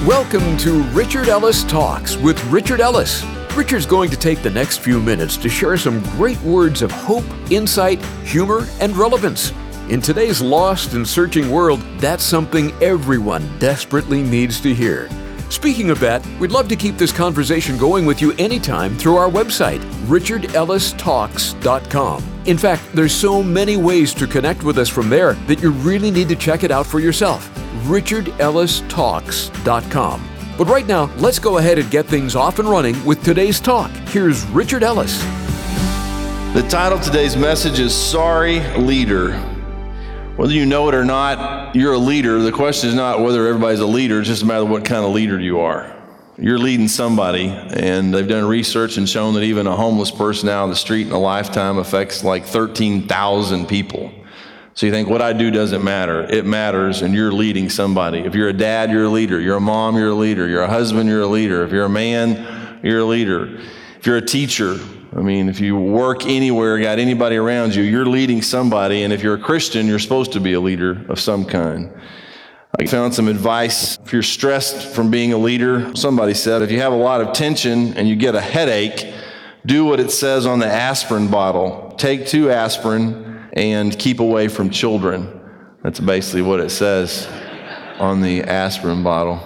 Welcome to Richard Ellis Talks with Richard Ellis. Richard's going to take the next few minutes to share some great words of hope, insight, humor, and relevance. In today's lost and searching world, that's something everyone desperately needs to hear. Speaking of that, we'd love to keep this conversation going with you anytime through our website, richardellistalks.com. In fact, there's so many ways to connect with us from there that you really need to check it out for yourself, richardellistalks.com. But right now, let's go ahead and get things off and running with today's talk. Here's Richard Ellis. The title of today's message is Sorry Leader. Whether you know it or not, you're a leader. The question is not whether everybody's a leader, it's just a matter of what kind of leader you are. You're leading somebody, and they've done research and shown that even a homeless person out on the street in a lifetime affects like 13,000 people. So you think, what I do doesn't matter. It matters, and you're leading somebody. If you're a dad, you're a leader. You're a mom, you're a leader. You're a husband, you're a leader. If you're a man, you're a leader. If you're a teacher, if you work anywhere, got anybody around you, you're leading somebody. And if you're a Christian, you're supposed to be a leader of some kind. I found some advice. If you're stressed from being a leader, somebody said, if you have a lot of tension and you get a headache, do what it says on the aspirin bottle. Take 2 aspirin and keep away from children. That's basically what it says on the aspirin bottle.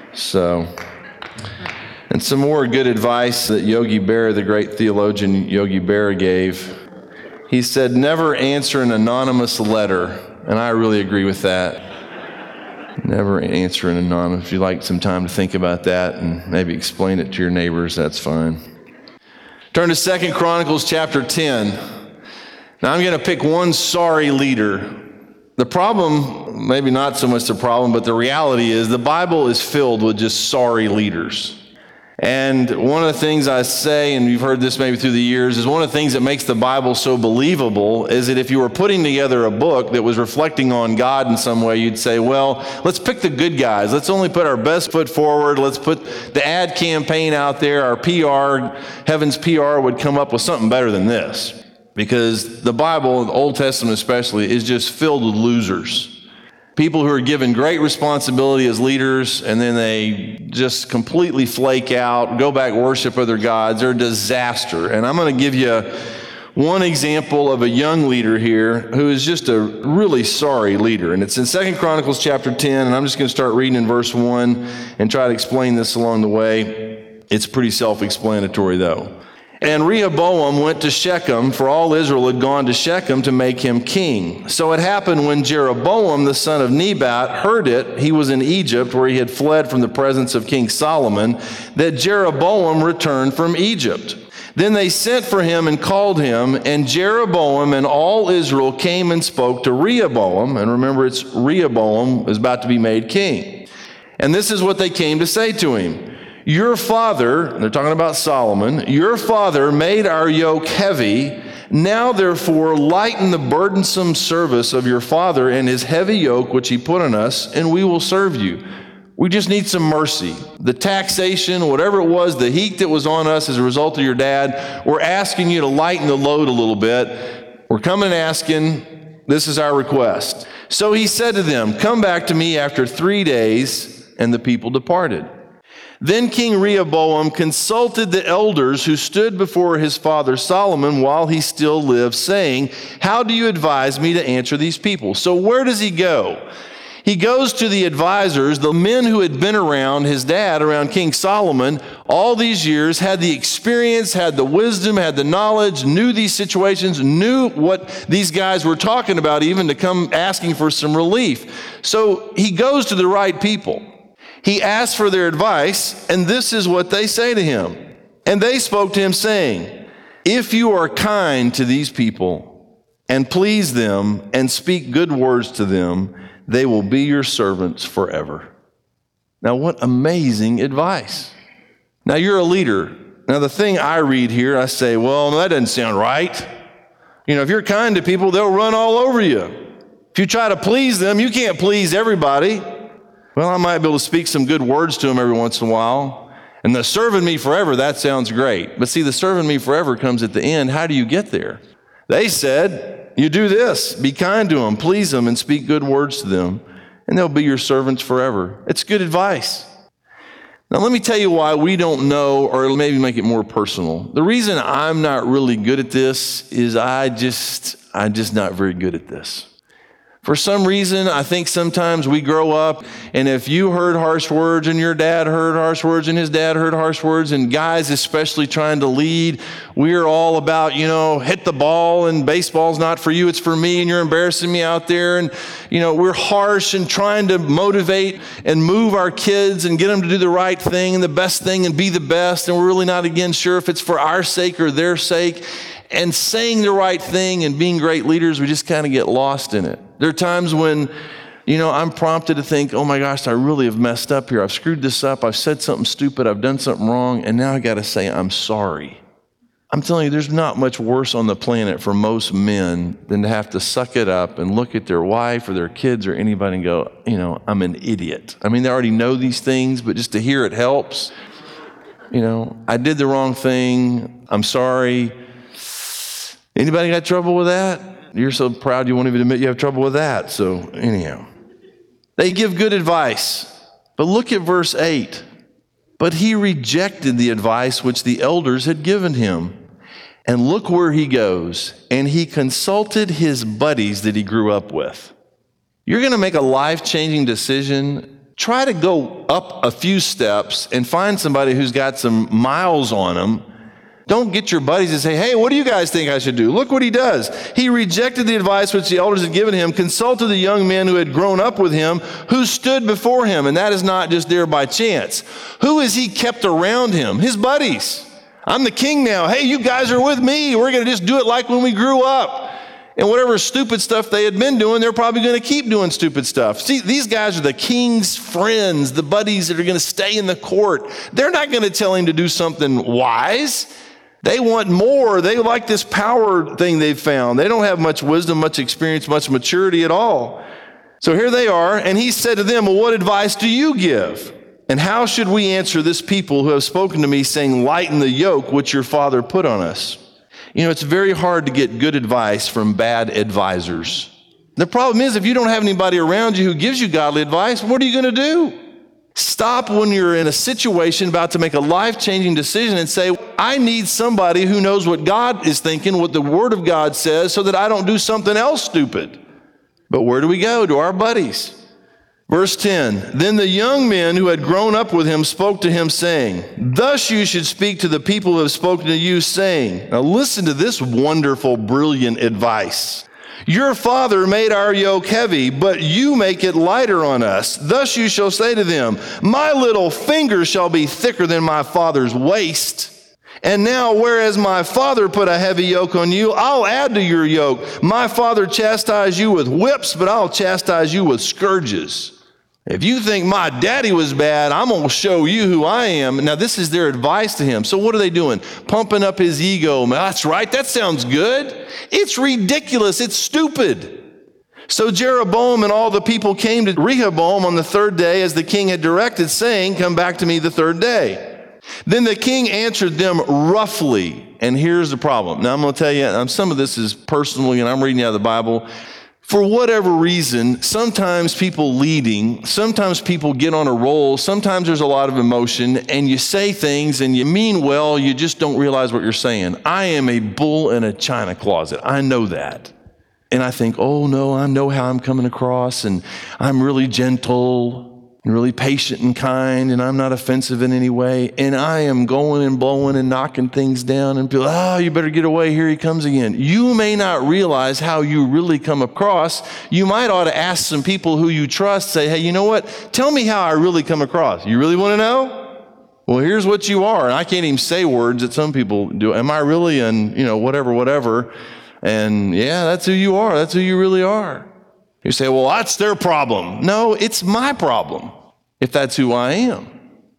And some more good advice that Yogi Berra, the great theologian Yogi Berra, gave. He said, never answer an anonymous letter. And I really agree with that. Never answer an anonymous. If you'd like some time to think about that and maybe explain it to your neighbors, that's fine. Turn to 2 Chronicles chapter 10. Now I'm going to pick one sorry leader. The problem, maybe not so much the problem, but the reality is the Bible is filled with just sorry leaders. And one of the things I say, and you've heard this maybe through the years, is one of the things that makes the Bible so believable is that if you were putting together a book that was reflecting on God in some way, you'd say, well, let's pick the good guys. Let's only put our best foot forward. Let's put the ad campaign out there. Our PR, Heaven's PR would come up with something better than this. Because the Bible, the Old Testament especially, is just filled with losers. People who are given great responsibility as leaders, and then they just completely flake out, go back worship other gods. They're a disaster. And I'm going to give you one example of a young leader here who is just a really sorry leader. And it's in 2 Chronicles chapter 10, and I'm just going to start reading in verse 1 and try to explain this along the way. It's pretty self-explanatory, though. And Rehoboam went to Shechem, for all Israel had gone to Shechem to make him king. So it happened when Jeroboam, the son of Nebat, heard it, he was in Egypt, where he had fled from the presence of King Solomon, that Jeroboam returned from Egypt. Then they sent for him and called him, and Jeroboam and all Israel came and spoke to Rehoboam. And remember, it's Rehoboam is about to be made king. And this is what they came to say to him. Your father, and they're talking about Solomon, your father made our yoke heavy. Now, therefore, lighten the burdensome service of your father and his heavy yoke which he put on us, and we will serve you. We just need some mercy. The taxation, whatever it was, the heat that was on us as a result of your dad, we're asking you to lighten the load a little bit. We're coming and asking, this is our request. So he said to them, come back to me after 3 days, and the people departed. Then King Rehoboam consulted the elders who stood before his father Solomon while he still lived, saying, how do you advise me to answer these people? So where does he go? He goes to the advisors, the men who had been around his dad, around King Solomon, all these years, had the experience, had the wisdom, had the knowledge, knew these situations, knew what these guys were talking about, even to come asking for some relief. So he goes to the right people. He asked for their advice, and this is what they say to him. And they spoke to him, saying, if you are kind to these people and please them and speak good words to them, they will be your servants forever. Now, what amazing advice. Now, you're a leader. Now, the thing I read here, I say, well, that doesn't sound right. If you're kind to people, they'll run all over you. If you try to please them, you can't please everybody. Well, I might be able to speak some good words to them every once in a while. And the serving me forever, that sounds great. But see, the serving me forever comes at the end. How do you get there? They said, you do this, be kind to them, please them, and speak good words to them, and they'll be your servants forever. It's good advice. Now, let me tell you why we don't know, or maybe make it more personal. The reason I'm not really good at this is I'm just not very good at this. For some reason, I think sometimes we grow up, and if you heard harsh words and your dad heard harsh words and his dad heard harsh words, and guys especially trying to lead, we're all about, hit the ball, and baseball's not for you, it's for me, and you're embarrassing me out there. And, we're harsh and trying to motivate and move our kids and get them to do the right thing and the best thing and be the best. And we're really not, again, sure if it's for our sake or their sake. And saying the right thing and being great leaders, we just kind of get lost in it. There are times when, I'm prompted to think, oh my gosh, I really have messed up here. I've screwed this up. I've said something stupid. I've done something wrong. And now I got to say, I'm sorry. I'm telling you, there's not much worse on the planet for most men than to have to suck it up and look at their wife or their kids or anybody and go, I'm an idiot. I mean, they already know these things, but just to hear it helps. I did the wrong thing. I'm sorry. Anybody got trouble with that? You're so proud you won't even admit you have trouble with that. So anyhow, they give good advice. But look at verse 8. But he rejected the advice which the elders had given him. And look where he goes. And he consulted his buddies that he grew up with. You're going to make a life-changing decision. Try to go up a few steps and find somebody who's got some miles on them. Don't get your buddies and say, hey, what do you guys think I should do? Look what he does. He rejected the advice which the elders had given him, consulted the young men who had grown up with him, who stood before him. And that is not just there by chance. Who has he kept around him? His buddies. I'm the king now. Hey, you guys are with me. We're going to just do it like when we grew up. And whatever stupid stuff they had been doing, they're probably going to keep doing stupid stuff. See, these guys are the king's friends, the buddies that are going to stay in the court. They're not going to tell him to do something wise. They want more. They like this power thing they've found. They don't have much wisdom, much experience, much maturity at all. So here they are, and he said to them, well, what advice do you give? And how should we answer this people who have spoken to me, saying, lighten the yoke which your father put on us? It's very hard to get good advice from bad advisors. The problem is, if you don't have anybody around you who gives you godly advice, what are you going to do? Stop when you're in a situation about to make a life-changing decision and say, I need somebody who knows what God is thinking, what the Word of God says, so that I don't do something else stupid. But where do we go? To our buddies. Verse 10, then the young men who had grown up with him spoke to him, saying, thus you should speak to the people who have spoken to you, saying, now listen to this wonderful, brilliant advice. Your father made our yoke heavy, but you make it lighter on us. Thus you shall say to them, my little finger shall be thicker than my father's waist. And now, whereas my father put a heavy yoke on you, I'll add to your yoke. My father chastised you with whips, but I'll chastise you with scourges. If you think my daddy was bad, I'm going to show you who I am. Now, this is their advice to him. So what are they doing? Pumping up his ego. That's right. That sounds good. It's ridiculous. It's stupid. So Jeroboam and all the people came to Rehoboam on the third day as the king had directed, saying, come back to me the third day. Then the king answered them roughly. And here's the problem. Now, I'm going to tell you, some of this is personal, and I'm reading out of the Bible. For whatever reason, sometimes people leading, sometimes people get on a roll, sometimes there's a lot of emotion, and you say things and you mean well, you just don't realize what you're saying. I am a bull in a china closet. I know that. And I think, oh no, I know how I'm coming across, and I'm really gentle and really patient and kind, and I'm not offensive in any way. And I am going and blowing and knocking things down, and people, oh, you better get away, here he comes again. You may not realize how you really come across. You might ought to ask some people who you trust, say, hey, you know what? Tell me how I really come across. You really want to know? Well, here's what you are. And I can't even say words that some people do. Am I really? And, whatever. And yeah, that's who you are. That's who you really are. You say, well, that's their problem. No, it's my problem, if that's who I am.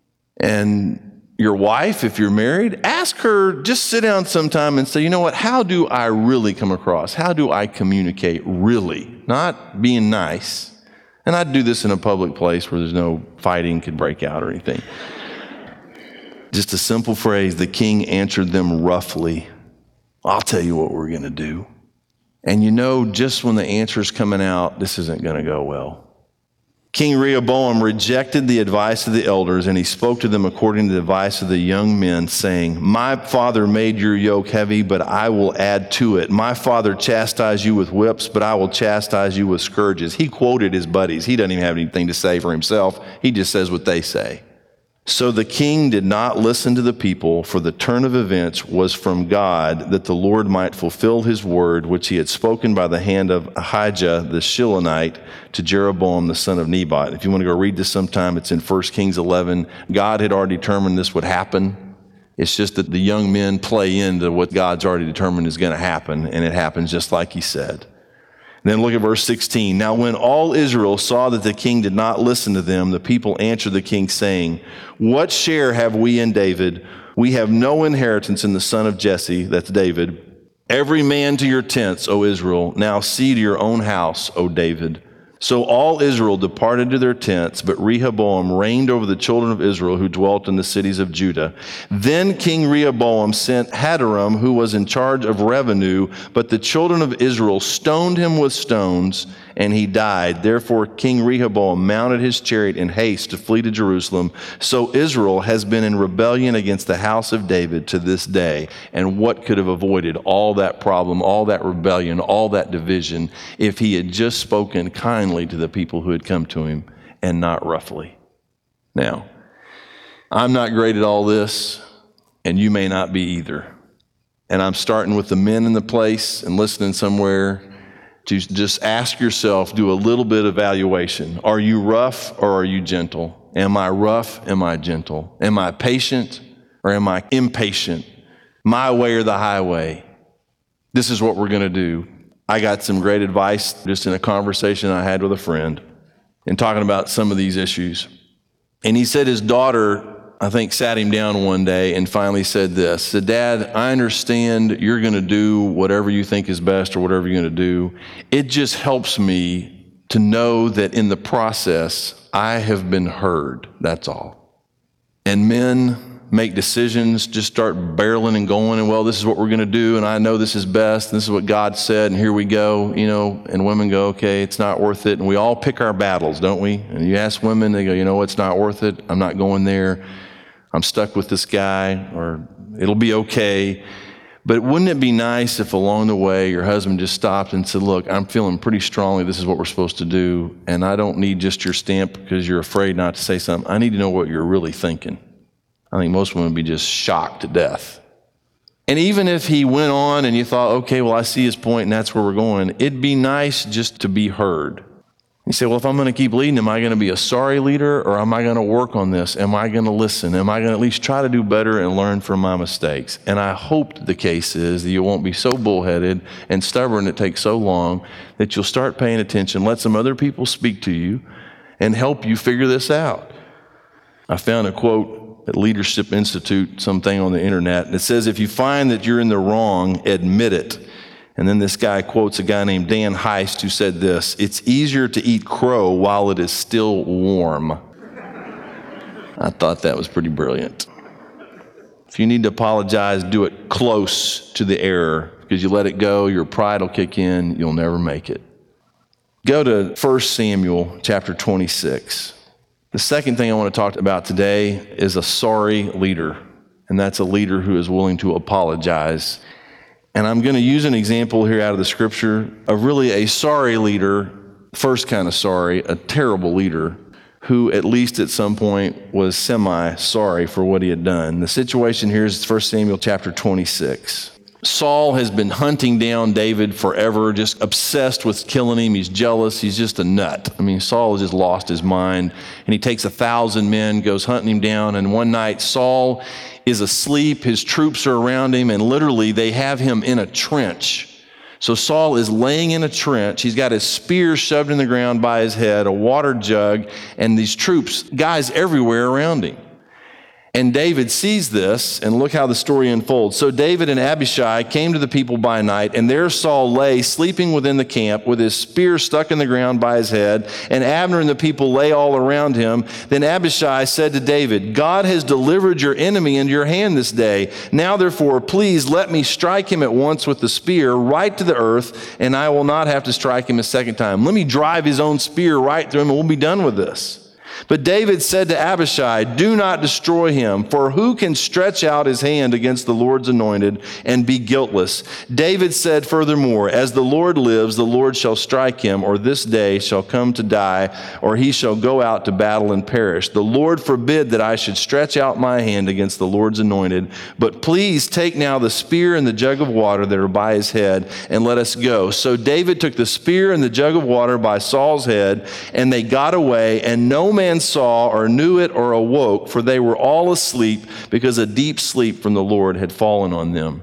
And your wife, if you're married, ask her, just sit down sometime and say, you know what, how do I really come across? How do I communicate really? Not being nice. And I'd do this in a public place where there's no fighting could break out or anything. Just a simple phrase, the king answered them roughly. I'll tell you what we're going to do. And just when the answer's coming out, this isn't going to go well. King Rehoboam rejected the advice of the elders, and he spoke to them according to the advice of the young men, saying, "My father made your yoke heavy, but I will add to it. My father chastised you with whips, but I will chastise you with scourges." He quoted his buddies. He doesn't even have anything to say for himself. He just says what they say. So the king did not listen to the people, for the turn of events was from God, that the Lord might fulfill his word, which he had spoken by the hand of Ahijah the Shilonite to Jeroboam the son of Nebat. If you want to go read this sometime, it's in 1 Kings 11. God had already determined this would happen. It's just that the young men play into what God's already determined is going to happen, and it happens just like he said. Then look at verse 16. Now when all Israel saw that the king did not listen to them, the people answered the king, saying, "What share have we in David? We have no inheritance in the son of Jesse," that's David. "Every man to your tents, O Israel. Now see to your own house, O David." So all Israel departed to their tents, but Rehoboam reigned over the children of Israel who dwelt in the cities of Judah. Then King Rehoboam sent Hadoram, who was in charge of revenue, but the children of Israel stoned him with stones, and he died. Therefore King Rehoboam mounted his chariot in haste to flee to Jerusalem. So Israel has been in rebellion against the house of David to this day. And what could have avoided all that problem, all that rebellion, all that division, if he had just spoken kindly to the people who had come to him and not roughly? Now, I'm not great at all this, and you may not be either. And I'm starting with the men in the place and listening somewhere to just ask yourself, do a little bit of evaluation. Are you rough or are you gentle? Am I rough? Am I gentle? Am I patient or am I impatient? My way or the highway? This is what we're going to do. I got some great advice just in a conversation I had with a friend and talking about some of these issues. And he said his daughter, I think, sat him down one day and finally said this. Said, "Dad, I understand you're going to do whatever you think is best or whatever you're going to do. It just helps me to know that in the process, I have been heard. That's all." And men make decisions, just start barreling and going, and well, this is what we're going to do, and I know this is best, and this is what God said, and here we go, and women go, okay, it's not worth it. And we all pick our battles, don't we? And you ask women, they go, it's not worth it. I'm not going there. I'm stuck with this guy, or it'll be okay. But wouldn't it be nice if along the way your husband just stopped and said, "Look, I'm feeling pretty strongly this is what we're supposed to do, and I don't need just your stamp because you're afraid not to say something. I need to know what you're really thinking." I think most women would be just shocked to death. And even if he went on and you thought, okay, well, I see his point and that's where we're going, it'd be nice just to be heard. You say, well, if I'm going to keep leading, am I going to be a sorry leader, or am I going to work on this? Am I going to listen? Am I going to at least try to do better and learn from my mistakes? And I hope the case is that you won't be so bullheaded and stubborn it takes so long that you'll start paying attention, let some other people speak to you and help you figure this out. I found a quote at Leadership Institute, something on the internet, that says, if you find that you're in the wrong, admit it. And then this guy quotes a guy named Dan Heist who said this: "It's easier to eat crow while it is still warm." I thought that was pretty brilliant. If you need to apologize, do it close to the error, because you let it go, your pride will kick in, you'll never make it. Go to 1 Samuel chapter 26. The second thing I want to talk about today is a sorry leader, and that's a leader who is willing to apologize. And I'm going to use an example here out of the scripture of really a sorry leader, first kind of sorry, a terrible leader, who at least at some point was semi-sorry for what he had done. The situation here is 1 Samuel chapter 26. Saul has been hunting down David forever, just obsessed with killing him. He's jealous. He's just a nut. I mean, Saul has just lost his mind. And he takes 1,000 men, goes hunting him down. And one night, Saul is asleep. His troops are around him, and literally they have him in a trench. So Saul is laying in a trench. He's got his spear shoved in the ground by his head, a water jug, and these troops, guys everywhere around him. And David sees this, and look how the story unfolds. So David and Abishai came to the people by night, and there Saul lay sleeping within the camp with his spear stuck in the ground by his head, and Abner and the people lay all around him. Then Abishai said to David, God has delivered your enemy into your hand this day. Now therefore, please let me strike him at once with the spear right to the earth, and I will not have to strike him a second time. Let me drive his own spear right through him, and we'll be done with this. But David said to Abishai, do not destroy him, for who can stretch out his hand against the Lord's anointed and be guiltless? David said furthermore, as the Lord lives, the Lord shall strike him, or this day shall come to die, or he shall go out to battle and perish. The Lord forbid that I should stretch out my hand against the Lord's anointed, but please take now the spear and the jug of water that are by his head, and let us go. So David took the spear and the jug of water by Saul's head, and they got away, and no man saw or knew it or awoke, for they were all asleep, because a deep sleep from the Lord had fallen on them.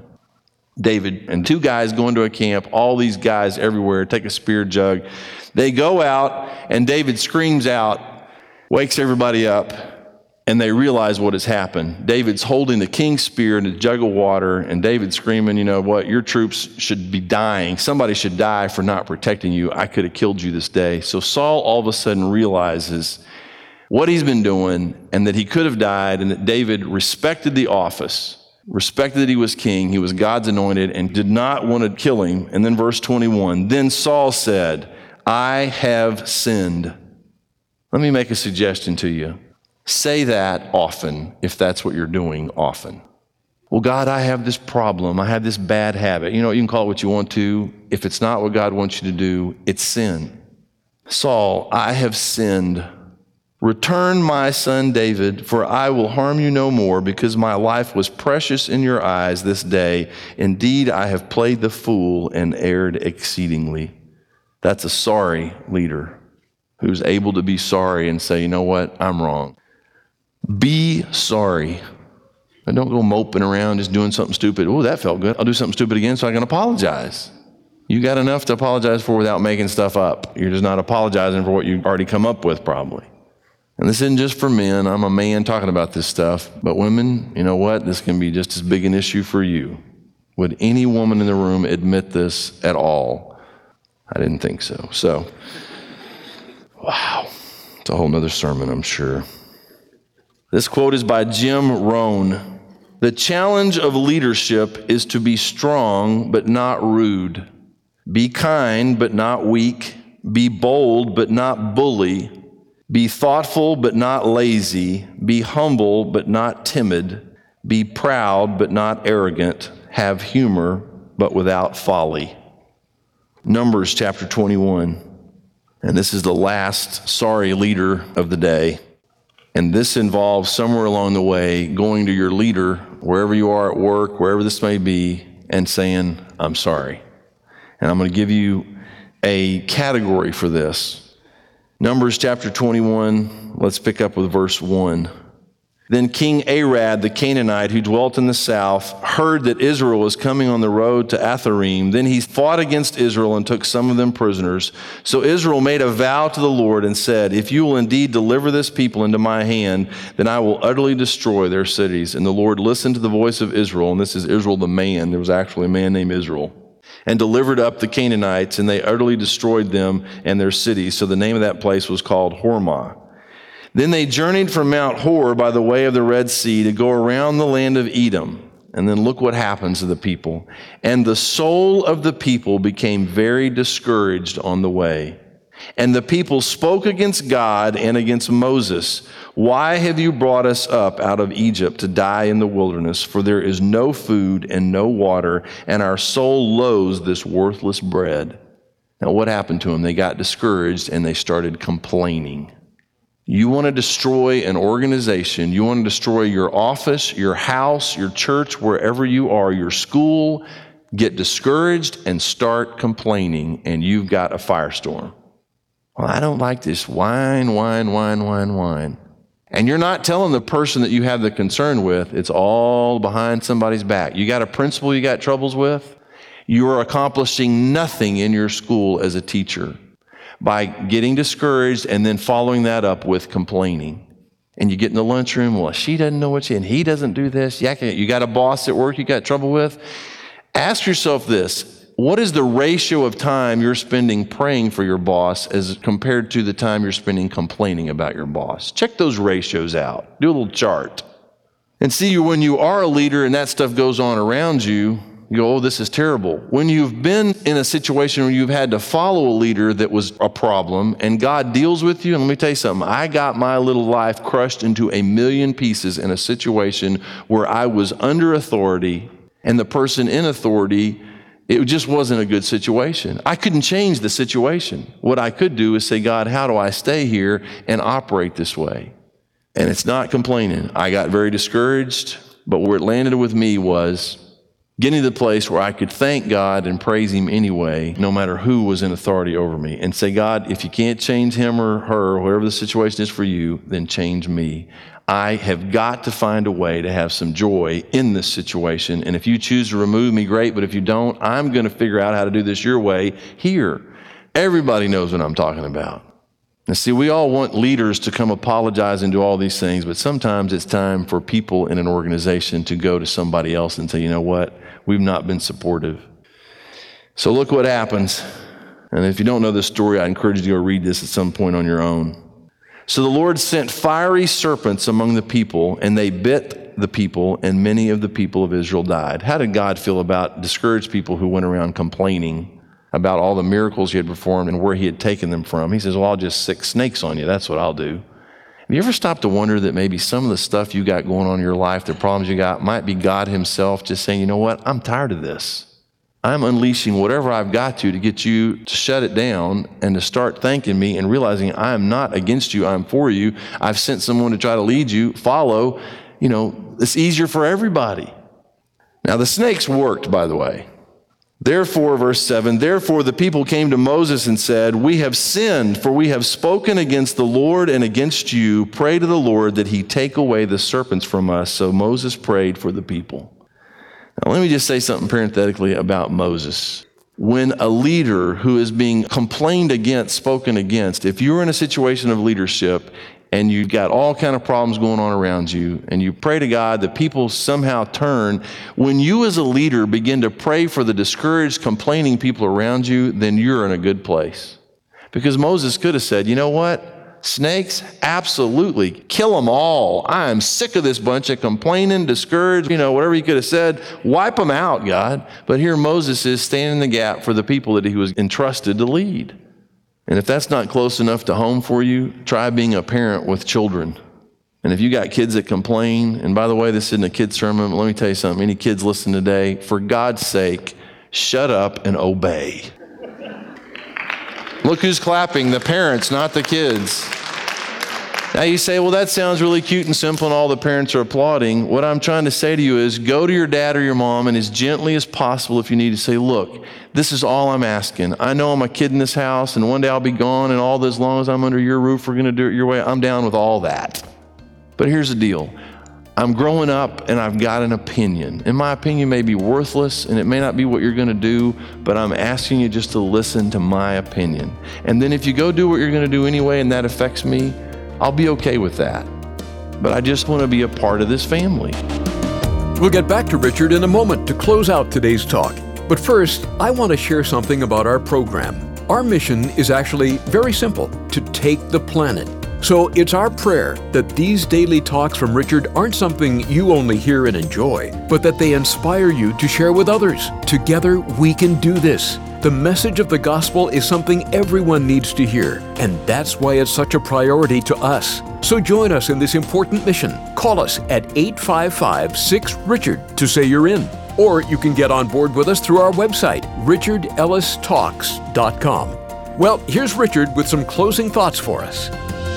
David and two guys go into a camp, all these guys everywhere, take a spear jug. They go out, and David screams out, wakes everybody up, and they realize what has happened. David's holding the king's spear and a jug of water, and David's screaming, you know what, your troops should be dying. Somebody should die for not protecting you. I could have killed you this day. So Saul all of a sudden realizes what he's been doing, and that he could have died, and that David respected the office, respected that he was king, he was God's anointed, and did not want to kill him. And then verse 21, then Saul said, I have sinned. Let me make a suggestion to you. Say that often, if that's what you're doing often. Well, God, I have this problem. I have this bad habit. You know, you can call it what you want to. If it's not what God wants you to do, it's sin. Saul, I have sinned. Return my son David, for I will harm you no more, because my life was precious in your eyes this day. Indeed, I have played the fool and erred exceedingly. That's a sorry leader who's able to be sorry and say, you know what, I'm wrong. Be sorry. And don't go moping around just doing something stupid. Oh, that felt good. I'll do something stupid again so I can apologize. You got enough to apologize for without making stuff up. You're just not apologizing for what you've already come up with, probably. And this isn't just for men. I'm a man talking about this stuff. But women, you know what? This can be just as big an issue for you. Would any woman in the room admit this at all? I didn't think so. So, wow. It's a whole nother sermon, I'm sure. This quote is by Jim Rohn. The challenge of leadership is to be strong, but not rude. Be kind, but not weak. Be bold, but not bully. Be thoughtful, but not lazy. Be humble, but not timid. Be proud, but not arrogant. Have humor, but without folly. Numbers chapter 21. And this is the last sorry leader of the day. And this involves somewhere along the way going to your leader, wherever you are at work, wherever this may be, and saying, I'm sorry. And I'm going to give you a category for this. Numbers chapter 21, let's pick up with verse 1. Then King Arad, the Canaanite who dwelt in the south, heard that Israel was coming on the road to Atharim. Then he fought against Israel and took some of them prisoners. So Israel made a vow to the Lord and said, if you will indeed deliver this people into my hand, then I will utterly destroy their cities. And the Lord listened to the voice of Israel, and this is Israel the man. There was actually a man named Israel. And delivered up the Canaanites, and they utterly destroyed them and their cities. So the name of that place was called Hormah. Then they journeyed from Mount Hor by the way of the Red Sea to go around the land of Edom. And then look what happens to the people. And the soul of the people became very discouraged on the way. And the people spoke against God and against Moses. Why have you brought us up out of Egypt to die in the wilderness? For there is no food and no water, and our soul loathes this worthless bread. Now what happened to them? They got discouraged and they started complaining. You want to destroy an organization, you want to destroy your office, your house, your church, wherever you are, your school, get discouraged and start complaining, and you've got a firestorm. Well, I don't like this whine. And you're not telling the person that you have the concern with, it's all behind somebody's back. You got a principal you got troubles with? You are accomplishing nothing in your school as a teacher by getting discouraged and then following that up with complaining. And you get in the lunchroom, well, she doesn't know and he doesn't do this. You got a boss at work you got trouble with. Ask yourself this. What is the ratio of time you're spending praying for your boss as compared to the time you're spending complaining about your boss? Check those ratios out. Do a little chart. And see, when you are a leader and that stuff goes on around you, you go, oh, this is terrible. When you've been in a situation where you've had to follow a leader that was a problem and God deals with you, and let me tell you something, I got my little life crushed into a million pieces in a situation where I was under authority and the person in authority, it just wasn't a good situation. I couldn't change the situation. What I could do is say, God, how do I stay here and operate this way? And it's not complaining. I got very discouraged, but where it landed with me was getting to the place where I could thank God and praise Him anyway, no matter who was in authority over me, and say, God, if you can't change him or her, whatever the situation is for you, then change me. I have got to find a way to have some joy in this situation, and if you choose to remove me, great, but if you don't, I'm going to figure out how to do this your way here. Everybody knows what I'm talking about. Now, see, we all want leaders to come apologize and do all these things, but sometimes it's time for people in an organization to go to somebody else and say, you know what? We've not been supportive. So look what happens. And if you don't know this story, I encourage you to go read this at some point on your own. So the Lord sent fiery serpents among the people, and they bit the people, and many of the people of Israel died. How did God feel about discouraged people who went around complaining about all the miracles He had performed and where He had taken them from? He says, well, I'll just sick snakes on you. That's what I'll do. Have you ever stopped to wonder that maybe some of the stuff you got going on in your life, the problems you got, might be God Himself just saying, you know what, I'm tired of this. I'm unleashing whatever I've got to get you to shut it down and to start thanking me and realizing I am not against you, I'm for you. I've sent someone to try to lead you, follow. You know, it's easier for everybody. Now the snakes worked, by the way. Therefore, verse 7, therefore the people came to Moses and said, we have sinned, for we have spoken against the Lord and against you. Pray to the Lord that He take away the serpents from us. So Moses prayed for the people. Now let me just say something parenthetically about Moses. When a leader who is being complained against, spoken against, if you're in a situation of leadership and you've got all kind of problems going on around you, and you pray to God that people somehow turn, when you as a leader begin to pray for the discouraged, complaining people around you, then you're in a good place. Because Moses could have said, you know what? Snakes, absolutely. Kill them all. I am sick of this bunch of complaining, discouraged, whatever he could have said. Wipe them out, God. But here Moses is standing in the gap for the people that he was entrusted to lead. And if that's not close enough to home for you, try being a parent with children. And if you got kids that complain, and by the way, this isn't a kid's sermon, but let me tell you something. Any kids listening today, for God's sake, shut up and obey. Look who's clapping, the parents, not the kids. Now you say, well, that sounds really cute and simple and all the parents are applauding. What I'm trying to say to you is go to your dad or your mom and as gently as possible if you need to say, look, this is all I'm asking. I know I'm a kid in this house and one day I'll be gone and all this, as long as I'm under your roof, we're going to do it your way. I'm down with all that. But here's the deal. I'm growing up and I've got an opinion. And my opinion may be worthless and it may not be what you're going to do, but I'm asking you just to listen to my opinion. And then if you go do what you're going to do anyway and that affects me, I'll be okay with that. But I just want to be a part of this family. We'll get back to Richard in a moment to close out today's talk. But first, I want to share something about our program. Our mission is actually very simple, to take the planet. So it's our prayer that these daily talks from Richard aren't something you only hear and enjoy, but that they inspire you to share with others. Together, we can do this. The message of the gospel is something everyone needs to hear, and that's why it's such a priority to us. So join us in this important mission. Call us at 855-6-RICHARD to say you're in. Or you can get on board with us through our website, richardellistalks.com. Well, here's Richard with some closing thoughts for us.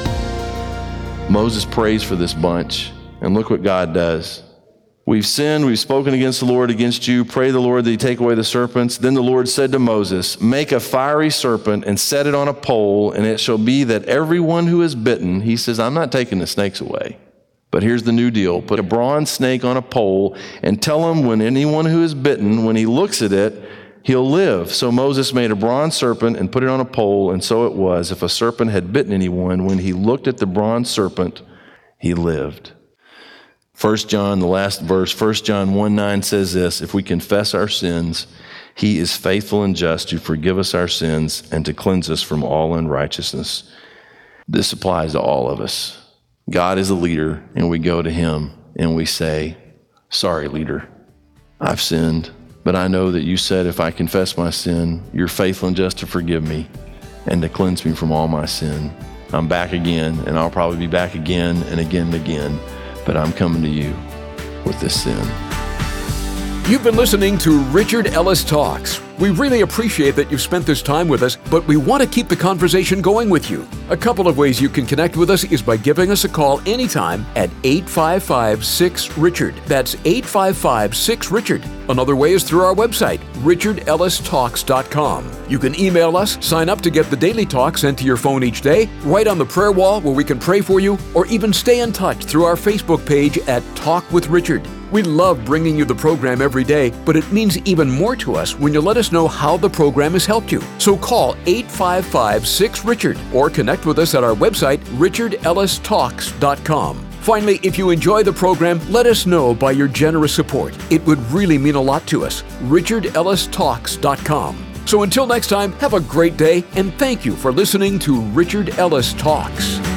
Moses prays for this bunch, and look what God does. We've sinned, we've spoken against the Lord, against you. Pray the Lord that He take away the serpents. Then the Lord said to Moses, make a fiery serpent and set it on a pole, and it shall be that everyone who is bitten, he says, I'm not taking the snakes away. But here's the new deal. Put a bronze snake on a pole and tell him when anyone who is bitten, when he looks at it, he'll live. So Moses made a bronze serpent and put it on a pole, and so it was. If a serpent had bitten anyone, when he looked at the bronze serpent, He lived. 1 John, the last verse, 1 John 1:9 says this, if we confess our sins, he is faithful and just to forgive us our sins and to cleanse us from all unrighteousness. This applies to all of us. God is a leader, and we go to him and we say, sorry, leader, I've sinned, but I know that you said if I confess my sin, you're faithful and just to forgive me and to cleanse me from all my sin. I'm back again, and I'll probably be back again and again and again, but I'm coming to you with this sin. You've been listening to Richard Ellis Talks. We really appreciate that you've spent this time with us, but we want to keep the conversation going with you. A couple of ways you can connect with us is by giving us a call anytime at 855-6-RICHARD. That's 855-6-RICHARD. Another way is through our website, richardellistalks.com. You can email us, sign up to get the daily talk sent to your phone each day, write on the prayer wall where we can pray for you, or even stay in touch through our Facebook page at Talk with Richard. We love bringing you the program every day, but it means even more to us when you let us know how the program has helped you. So call 855-6-RICHARD or connect with us at our website, richardellistalks.com. Finally, if you enjoy the program, let us know by your generous support. It would really mean a lot to us. richardellistalks.com. So until next time, have a great day, and thank you for listening to Richard Ellis Talks.